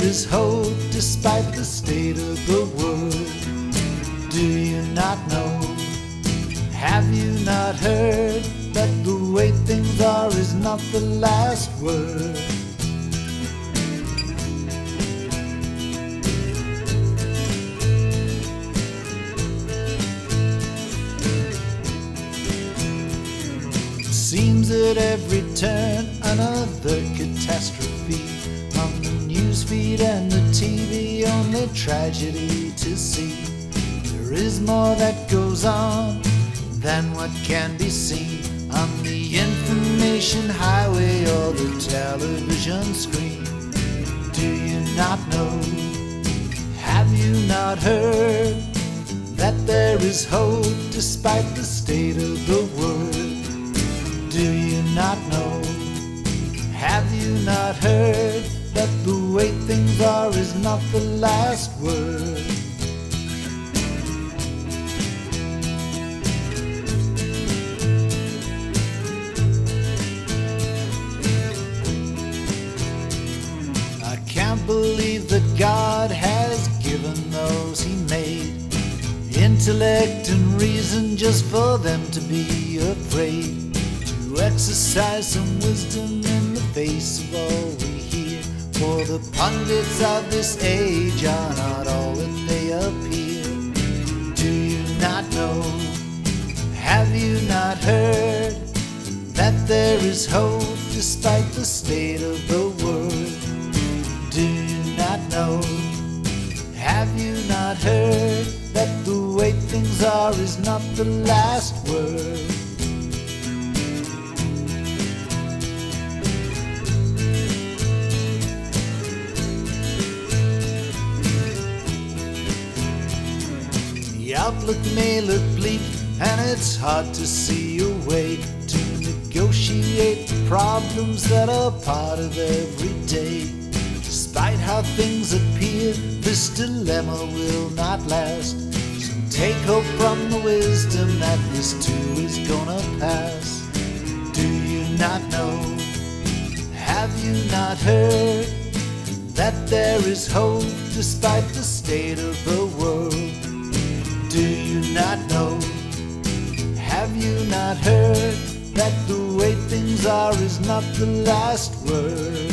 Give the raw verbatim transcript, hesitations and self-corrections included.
is hope despite the state of the world. Do you not know? Have you not heard that the way things are is not the last word? Seems at every turn another catastrophe. On the newsfeed and the T V, only tragedy to see. There is more that goes on than what can be seen on the information highway or the television screen. Do you not know? Have you not heard that there is hope despite the state of the world? Do you not know? Have you not heard that the way things are is not the last word? I can't believe that God has given those He made intellect and reason just for them to be afraid. To exercise some wisdom in the face of all we hear. For the pundits of this age are not all that they appear. Do you not know? Have you not heard that there is hope despite the state of the world? Do you not know? Have you not heard that the way things are is not the last word? The outlook may look bleak, and it's hard to see a way to negotiate the problems that are part of every day. Despite how things appear, this dilemma will not last. So take hope from the wisdom that this too is gonna pass. Do you not know? Have you not heard that there is hope despite the state of the world? Do you not know? Have you not heard that the way things are is not the last word?